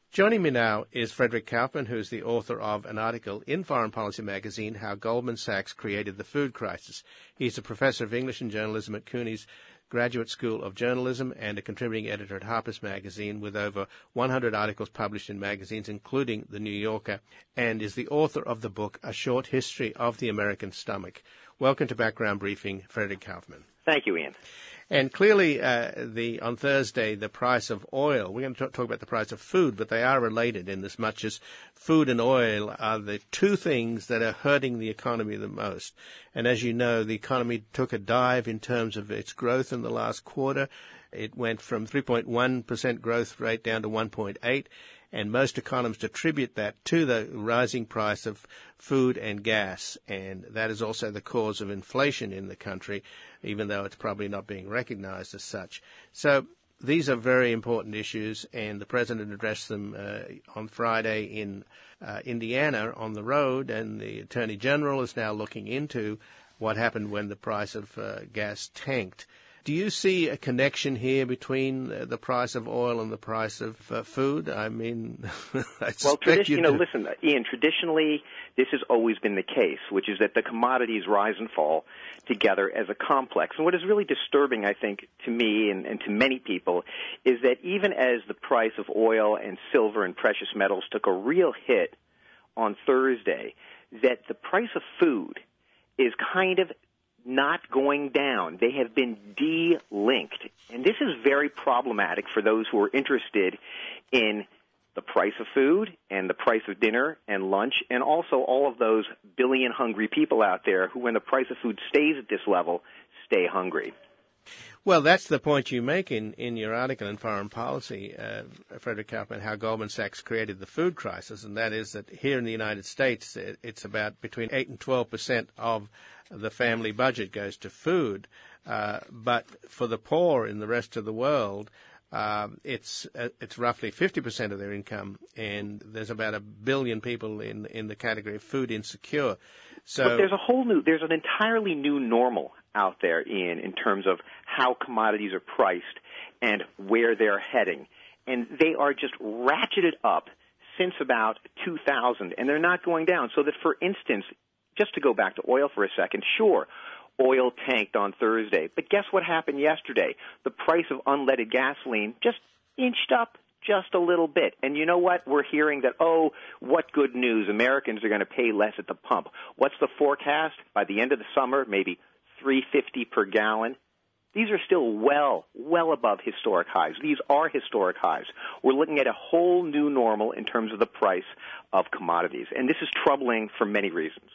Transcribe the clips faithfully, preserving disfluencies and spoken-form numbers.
Joining me now is Frederick Kaufman, who's the author of an article in Foreign Policy magazine, How Goldman Sachs Created the Food Crisis. He's a professor of English and journalism at CUNY's Graduate School of Journalism and a contributing editor at Harper's Magazine with over one hundred articles published in magazines, including The New Yorker, and is the author of the book, A Short History of the American Stomach. Welcome to Background Briefing, Frederick Kaufman. Thank you, Ian. And clearly, uh, the on Thursday, the price of oil, we're going to talk about the price of food, but they are related in as much as food and oil are the two things that are hurting the economy the most. And as you know, the economy took a dive in terms of its growth in the last quarter. It went from three point one percent growth rate down to one point eight, and most economists attribute that to the rising price of food and gas, and that is also the cause of inflation in the country, even though it's probably not being recognized as such. So these are very important issues, and the President addressed them uh, on Friday in uh, Indiana on the road, and the Attorney General is now looking into what happened when the price of uh, gas tanked. Do you see a connection here between uh, the price of oil and the price of uh, food? I mean, I well, tradi- you, you know, listen, Ian, traditionally this has always been the case, which is that the commodities rise and fall together as a complex. And what is really disturbing, I think, to me and, and to many people is that even as the price of oil and silver and precious metals took a real hit on Thursday, that the price of food is kind of not going down. They have been de-linked. And this is very problematic for those who are interested in the price of food and the price of dinner and lunch, and also all of those billion hungry people out there who, when the price of food stays at this level, stay hungry. Well, that's the point you make in, in your article in Foreign Policy, uh, Frederick Kaufman, how Goldman Sachs created the food crisis, and that is that here in the United States, it, it's about between eight and twelve percent of the family budget goes to food, uh, but for the poor in the rest of the world, um, it's uh, it's roughly fifty percent of their income, and there's about a billion people in in the category of food insecure. So but there's a whole new, there's an entirely new normal out there, Ian, in terms of how commodities are priced and where they're heading, and they are just ratcheted up since about two thousand, and they're not going down. So that, for instance, just to go back to oil for a second, sure, oil tanked on Thursday. But guess what happened yesterday? The price of unleaded gasoline just inched up just a little bit. And you know what? We're hearing that, oh, what good news. Americans are going to pay less at the pump. What's the forecast? By the end of the summer, maybe three fifty per gallon. These are still well, well above historic highs. These are historic highs. We're looking at a whole new normal in terms of the price of commodities. And this is troubling for many reasons.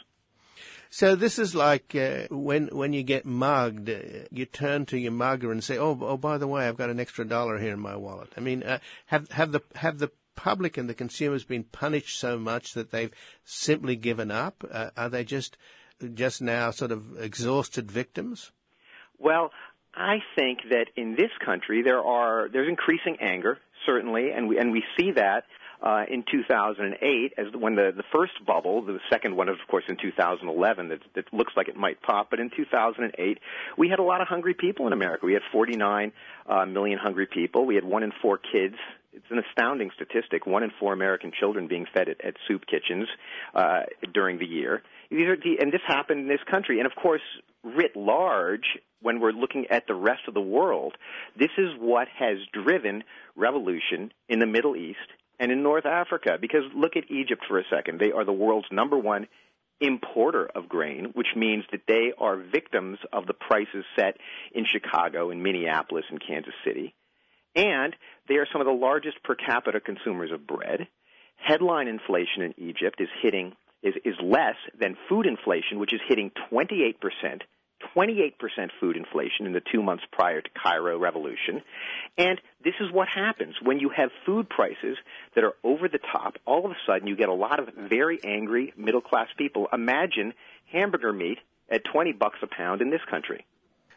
So this is like uh, when when you get mugged, uh, you turn to your mugger and say, "Oh, oh, by the way, I've got an extra dollar here in my wallet." I mean, uh, have have the have the public and the consumers been punished so much that they've simply given up? Uh, are they just just now sort of exhausted victims? Well, I think that in this country there are there's increasing anger, certainly, and we and we see that. Uh, in two thousand eight, as when the, the first bubble, the second one, of course, in two thousand eleven, that, that looks like it might pop, but in two thousand eight, we had a lot of hungry people in America. We had forty-nine uh, million hungry people. We had one in four kids. It's an astounding statistic, one in four American children being fed at, at soup kitchens uh, during the year. These are the, and this happened in this country. And, of course, writ large, when we're looking at the rest of the world, this is what has driven revolution in the Middle East and in North Africa, because look at Egypt for a second. They are the world's number one importer of grain, which means that they are victims of the prices set in Chicago, in Minneapolis, and Kansas City. And they are some of the largest per capita consumers of bread. Headline inflation in Egypt is hitting is, is less than food inflation, which is hitting twenty-eight percent. twenty-eight percent food inflation in the two months prior to Cairo Revolution. And this is what happens when you have food prices that are over the top. All of a sudden, you get a lot of very angry middle-class people. Imagine hamburger meat at twenty bucks a pound in this country.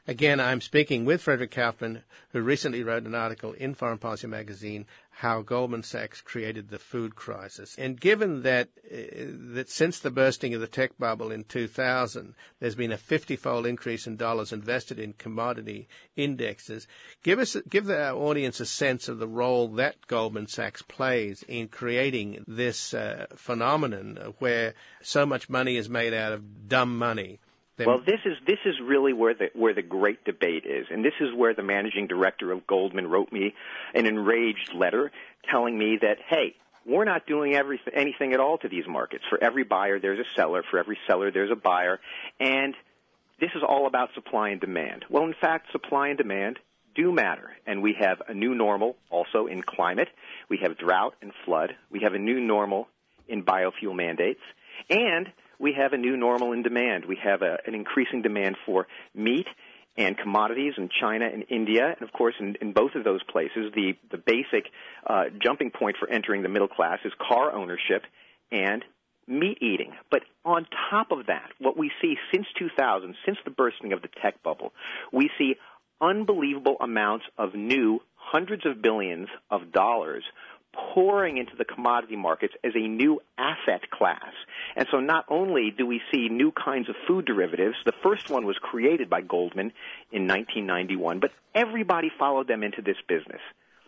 Again, I'm speaking with Frederick Kaufman, who recently wrote an article in Foreign Policy magazine, How Goldman Sachs Created the Food Crisis. And given that uh, that since the bursting of the tech bubble in two thousand, there's been a fifty-fold increase in dollars invested in commodity indexes, give us give our audience a sense of the role that Goldman Sachs plays in creating this uh, phenomenon where so much money is made out of dumb money. Well, this is this is really where the where the great debate is, and this is where the managing director of Goldman wrote me an enraged letter telling me that, hey, we're not doing everything, anything at all to these markets. For every buyer, there's a seller. For every seller, there's a buyer, and this is all about supply and demand. Well, in fact, supply and demand do matter, and we have a new normal also in climate. We have drought and flood. We have a new normal in biofuel mandates, and we have a new normal in demand. We have a, an increasing demand for meat and commodities in China and India. And, of course, in, in both of those places, the, the basic uh, jumping point for entering the middle class is car ownership and meat eating. But on top of that, what we see since two thousand, since the bursting of the tech bubble, we see unbelievable amounts of new hundreds of billions of dollars pouring into the commodity markets as a new asset class. And so not only do we see new kinds of food derivatives, the first one was created by Goldman in nineteen ninety-one, but everybody followed them into this business.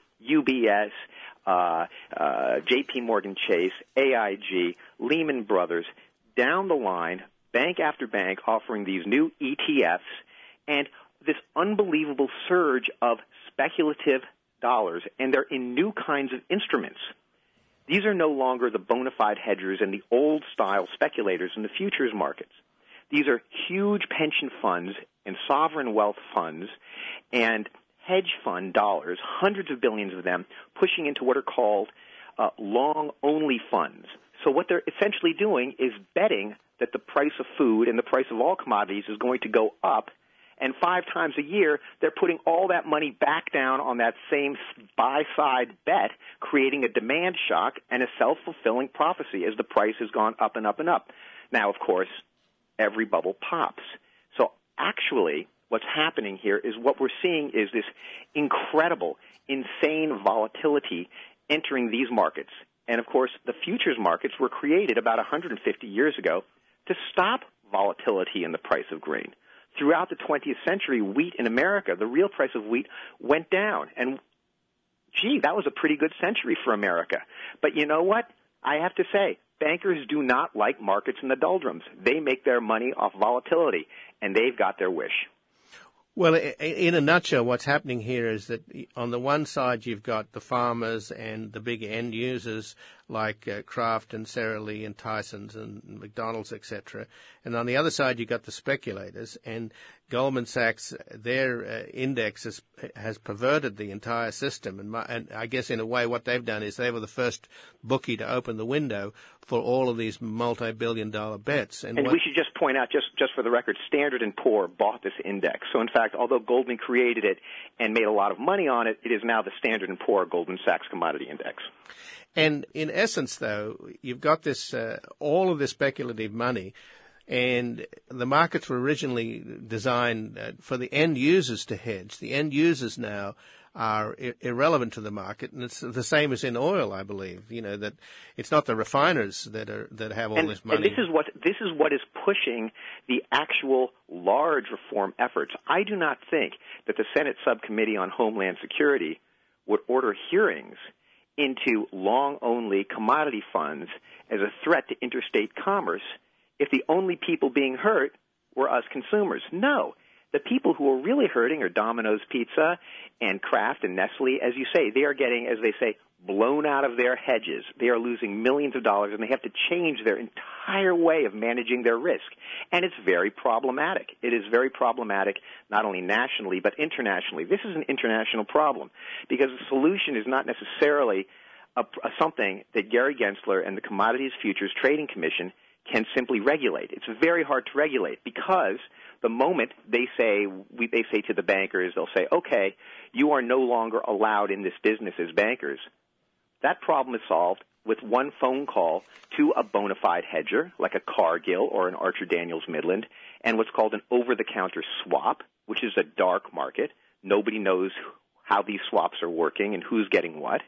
U B S, uh, uh, J P Morgan Chase, A I G, Lehman Brothers, down the line, bank after bank offering these new E T Fs and this unbelievable surge of speculative dollars, and they're in new kinds of instruments. These are no longer the bona fide hedgers and the old-style speculators in the futures markets. These are huge pension funds and sovereign wealth funds and hedge fund dollars, hundreds of billions of them, pushing into what are called uh, long-only funds. So what they're essentially doing is betting that the price of food and the price of all commodities is going to go up, and five times a year, they're putting all that money back down on that same buy-side bet, creating a demand shock and a self-fulfilling prophecy as the price has gone up and up and up. Now, of course, every bubble pops. So actually, what's happening here is what we're seeing is this incredible, insane volatility entering these markets. And, of course, the futures markets were created about one hundred fifty years ago to stop volatility in the price of grain. Throughout the twentieth century, wheat in America, the real price of wheat went down. And, gee, that was a pretty good century for America. But you know what? I have to say, bankers do not like markets in the doldrums. They make their money off volatility, and they've got their wish. Well, in a nutshell, what's happening here is that on the one side you've got the farmers and the big end users like uh, Kraft and Sara Lee and Tyson's and McDonald's, et cetera. And on the other side you've got the speculators. And Goldman Sachs, their uh, index has, has perverted the entire system. And, my, and I guess in a way what they've done is they were the first bookie to open the window for all of these multi-billion dollar bets. And, and what, we should just point out, just, just for the record, Standard and Poor bought this index. So, in fact, although Goldman created it and made a lot of money on it, it is now the Standard and Poor Goldman Sachs Commodity Index. And in essence, though, you've got this uh, all of this speculative money, and the markets were originally designed uh, for the end users to hedge. The end users now are I- irrelevant to the market, and it's the same as in oil, I believe. You know that it's not the refiners that are that have all and, this money. And this is what this is what is pushing the actual large reform efforts. I do not think that the Senate Subcommittee on Homeland Security would order hearings into long-only commodity funds as a threat to interstate commerce if the only people being hurt were us consumers. No. The people who are really hurting are Domino's Pizza and Kraft and Nestle. As you say, they are getting, as they say, blown out of their hedges. They are losing millions of dollars, and they have to change their entire way of managing their risk. And it's very problematic. It is very problematic not only nationally but internationally. This is an international problem because the solution is not necessarily a, a something that Gary Gensler and the Commodities Futures Trading Commission can simply regulate. It's very hard to regulate because the moment they say we, they say to the bankers, they'll say, okay, you are no longer allowed in this business as bankers. That problem is solved with one phone call to a bona fide hedger, like a Cargill or an Archer Daniels Midland, and what's called an over-the-counter swap, which is a dark market. Nobody knows how these swaps are working and who's getting what.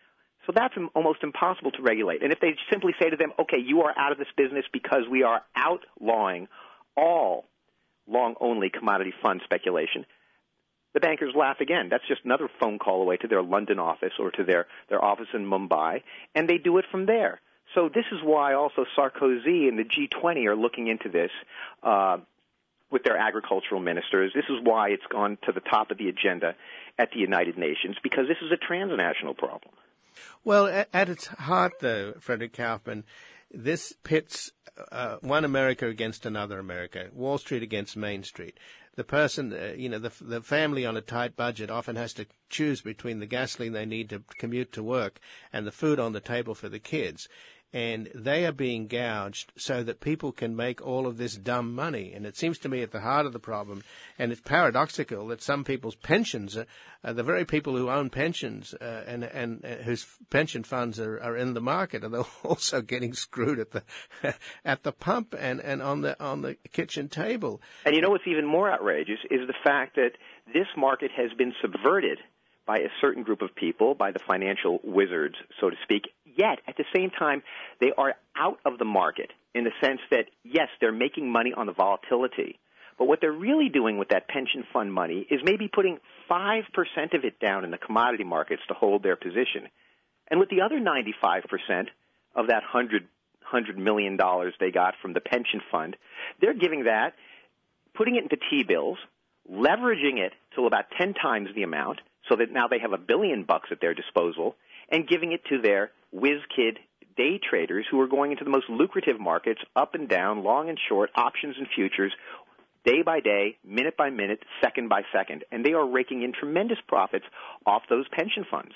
So that's almost impossible to regulate. And if they simply say to them, okay, you are out of this business because we are outlawing all long-only commodity fund speculation, the bankers laugh again. That's just another phone call away to their London office or to their, their office in Mumbai, and they do it from there. So this is why also Sarkozy and the G twenty are looking into this uh, with their agricultural ministers. This is why it's gone to the top of the agenda at the United Nations, because this is a transnational problem. Well, at, at its heart, though, Frederick Kaufman, this pits uh, one America against another America, Wall Street against Main Street. The person, uh, you know, the, the family on a tight budget often has to choose between the gasoline they need to commute to work and the food on the table for the kids. And they are being gouged so that people can make all of this dumb money. And it seems to me at the heart of the problem, and it's paradoxical that some people's pensions are, are the very people who own pensions uh, and, and uh, whose pension funds are, are in the market, and they're also getting screwed at the at the pump and, and on the on the kitchen table. And you know what's even more outrageous is the fact that this market has been subverted by a certain group of people, by the financial wizards, so to speak, yet at the same time they are out of the market in the sense that, yes, they're making money on the volatility, but what they're really doing with that pension fund money is maybe putting five percent of it down in the commodity markets to hold their position. And with the other ninety-five percent of that one hundred million dollars they got from the pension fund, they're giving that, putting it into T-bills, leveraging it to about ten times the amount, so that now they have a billion bucks at their disposal, and giving it to their whiz-kid day traders who are going into the most lucrative markets, up and down, long and short, options and futures, day by day, minute by minute, second by second. And they are raking in tremendous profits off those pension funds.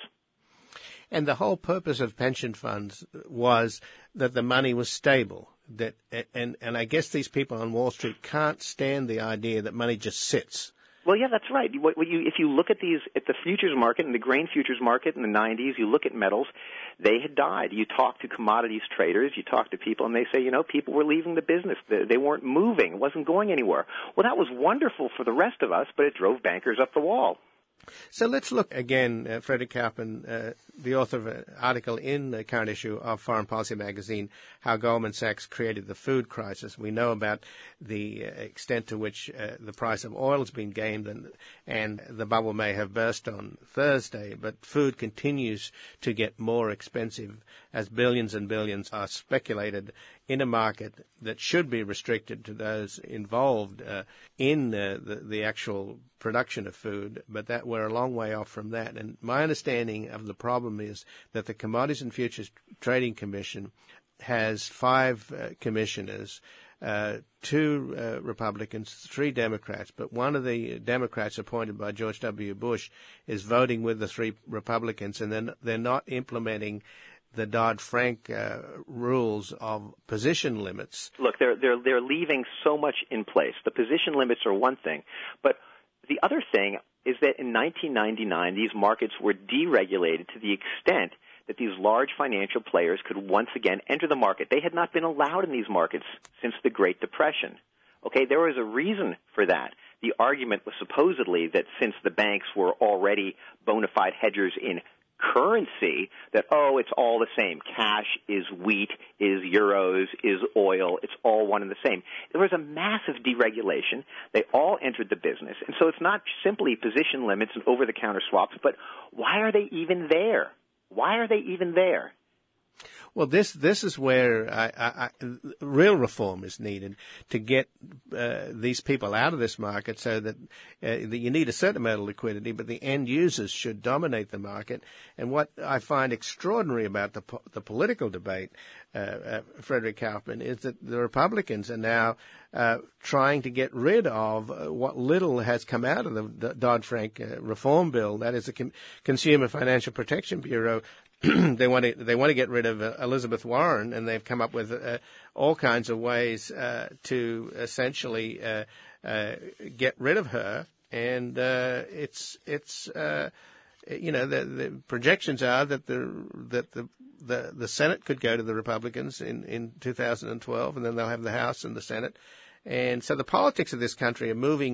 And the whole purpose of pension funds was that the money was stable. That and, and I guess these people on Wall Street can't stand the idea that money just sits. Well, yeah, that's right. What, what you, if you look at these, at the futures market and the grain futures market in the nineties, you look at metals, they had died. You talk to commodities traders, you talk to people, and they say, you know, people were leaving the business. They, they weren't moving. It wasn't going anywhere. Well, that was wonderful for the rest of us, but it drove bankers up the wall. So let's look again, uh, Frederick Kaufman, uh, the author of an article in the current issue of Foreign Policy magazine, how Goldman Sachs created the food crisis. We know about the uh, extent to which uh, the price of oil has been gamed, and, and the bubble may have burst on Thursday, but food continues to get more expensive as billions and billions are speculated in a market that should be restricted to those involved uh, in uh, the, the actual production of food, but that we're a long way off from that. And my understanding of the problem is that the Commodities and Futures Trading Commission has five uh, commissioners, uh, two uh, Republicans, three Democrats, but one of the Democrats appointed by George W. Bush is voting with the three Republicans, and then they're not implementing the Dodd-Frank uh, rules of position limits. Look, they're they're they're leaving so much in place. The position limits are one thing, but the other thing is that in nineteen ninety-nine, these markets were deregulated to the extent that these large financial players could once again enter the market. They had not been allowed in these markets since the Great Depression. Okay, there was a reason for that. The argument was supposedly that since the banks were already bona fide hedgers in currency, that, oh, it's all the same. Cash is wheat, is euros, is oil. It's all one and the same. There was a massive deregulation. They all entered the business. And so it's not simply position limits and over-the-counter swaps, but why are they even there? Why are they even there? Well, this this is where I, I, I, real reform is needed to get uh, these people out of this market, so that, uh, that you need a certain amount of liquidity, but the end users should dominate the market. And what I find extraordinary about the po- the political debate, uh, uh, Frederick Kaufman, is that the Republicans are now uh, trying to get rid of uh, what little has come out of the Dodd-Frank uh, reform bill, that is the Com- Consumer Financial Protection Bureau. They want to they want to get rid of uh, Elizabeth Warren, and they've come up with uh, all kinds of ways uh, to essentially uh, uh, get rid of her. And uh, it's it's uh, you know the, the projections are that the that the, the the Senate could go to the Republicans in in two thousand twelve, and then they'll have the House and the Senate. And so the politics of this country are moving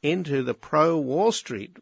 into the pro-Wall Street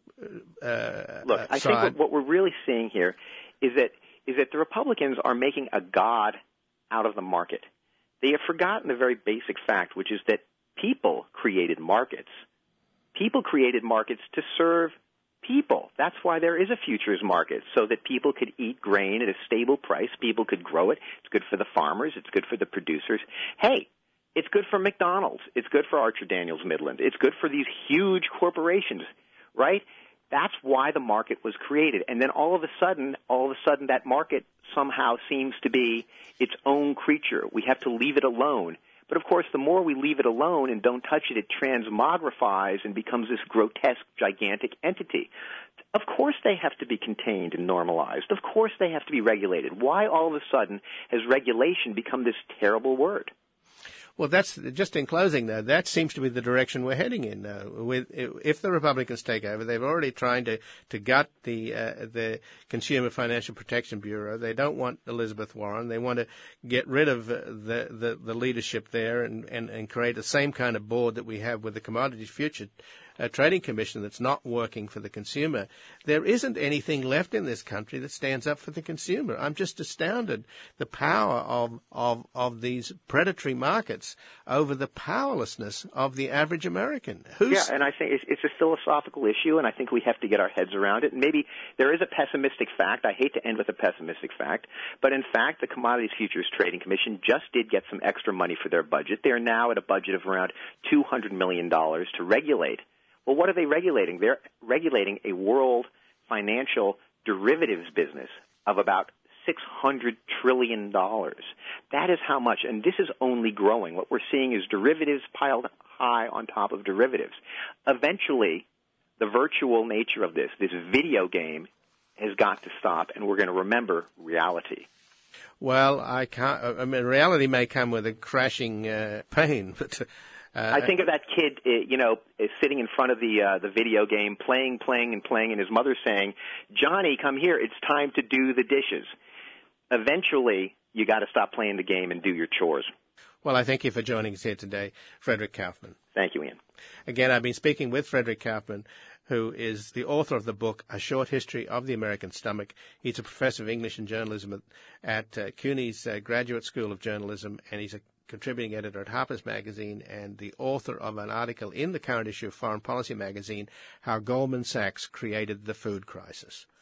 uh, Look, I side. think what, what we're really seeing here is that is that the Republicans are making a god out of the market. They have forgotten the very basic fact, which is that people created markets. People created markets to serve people. That's why there is a futures market, so that people could eat grain at a stable price. People could grow it. It's good for the farmers. It's good for the producers. Hey, it's good for McDonald's. It's good for Archer Daniels Midland. It's good for these huge corporations, right? That's why the market was created. And then all of a sudden, all of a sudden that market somehow seems to be its own creature. We have to leave it alone. But, of course, the more we leave it alone and don't touch it, it transmogrifies and becomes this grotesque, gigantic entity. Of course they have to be contained and normalized. Of course they have to be regulated. Why all of a sudden has regulation become this terrible word? Well, that's just in closing, though. That seems to be the direction we're heading in. Uh, with if the Republicans take over, they've already trying to to gut the uh, the Consumer Financial Protection Bureau. They don't want Elizabeth Warren. They want to get rid of uh, the, the the leadership there and, and and create the same kind of board that we have with the Commodities Future uh, Trading Commission that's not working for the consumer. There isn't anything left in this country that stands up for the consumer. I'm just astounded the power of of of these predatory markets over the powerlessness of the average American. Who's... Yeah, and I think it's, it's a philosophical issue, and I think we have to get our heads around it. And maybe there is a pessimistic fact. I hate to end with a pessimistic fact, but in fact, the Commodities Futures Trading Commission just did get some extra money for their budget. They are now at a budget of around two hundred million dollars to regulate. Well, what are they regulating? They're regulating a world financial derivatives business of about six hundred trillion dollars. That is how much, and this is only growing. What we're seeing is derivatives piled high on top of derivatives. Eventually, the virtual nature of this, this video game, has got to stop, and we're going to remember reality. Well, I can't. I mean, reality may come with a crashing uh, pain, but. Uh, I think of that kid, you know, sitting in front of the uh, the video game, playing, playing, and playing, and his mother saying, "Johnny, come here. It's time to do the dishes." Eventually, you got to stop playing the game and do your chores. Well, I thank you for joining us here today, Frederick Kaufman. Thank you, Ian. Again, I've been speaking with Frederick Kaufman, who is the author of the book, A Short History of the American Stomach. He's a professor of English and journalism at, at uh, CUNY's uh, Graduate School of Journalism, and he's a contributing editor at Harper's Magazine and the author of an article in the current issue of Foreign Policy Magazine, How Goldman Sachs Created the Food Crisis.